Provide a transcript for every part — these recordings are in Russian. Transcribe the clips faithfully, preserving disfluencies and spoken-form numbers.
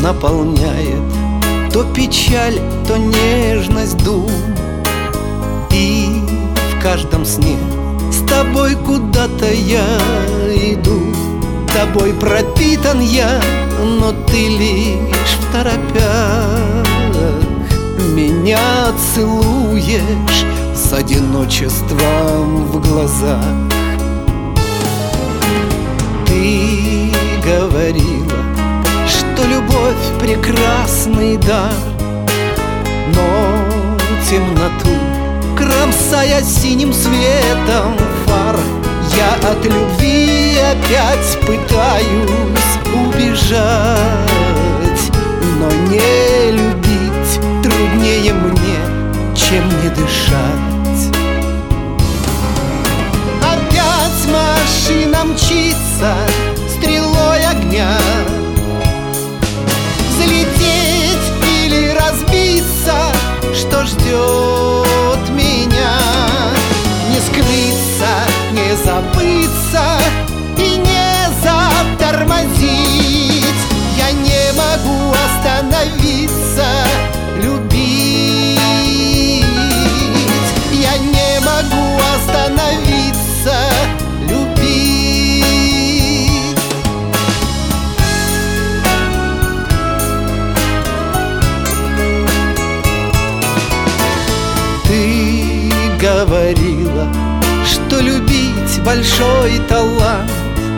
наполняет то печаль, то нежность дум. И в каждом сне с тобой куда-то я иду. Тобой пропитан я, но ты лишь второпях меня целуешь с одиночеством в глазах. Ты говорила, что любовь — прекрасный дар, но темноту, кромсая синим светом фар, я от любви опять пытаюсь убежать. Но не любить труднее мне, чем не дышать. Опять машина мчится стрелой огня. Взлететь или разбиться, что ждет меня? Не скрыться, не забыться и не затормозить. Я не могу остановиться, любить. Я не могу остановиться, любить. Ты говорила, что любить большой талант.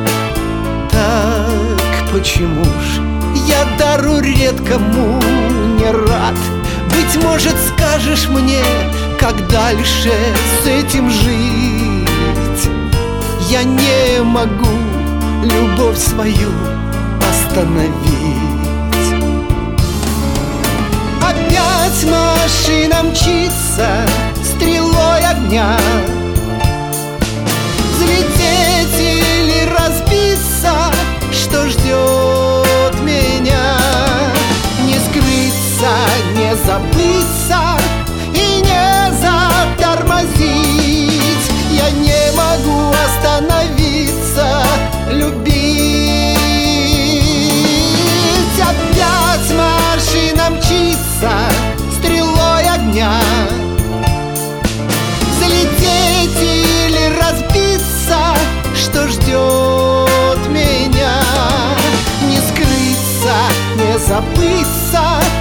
Так почему ж я дару редкому не рад? Быть может, скажешь мне, как дальше с этим жить? Я не могу любовь свою остановить. Опять машина мчится стрелой огня. Взлететь или разбиться, что ждет меня? Не скрыться, не забыться и не затормозить. Я не могу остановиться, любить. Опять машина мчится стрелой огня. Взлететь или разбиться, что ждет меня? Не скрыться, не забыться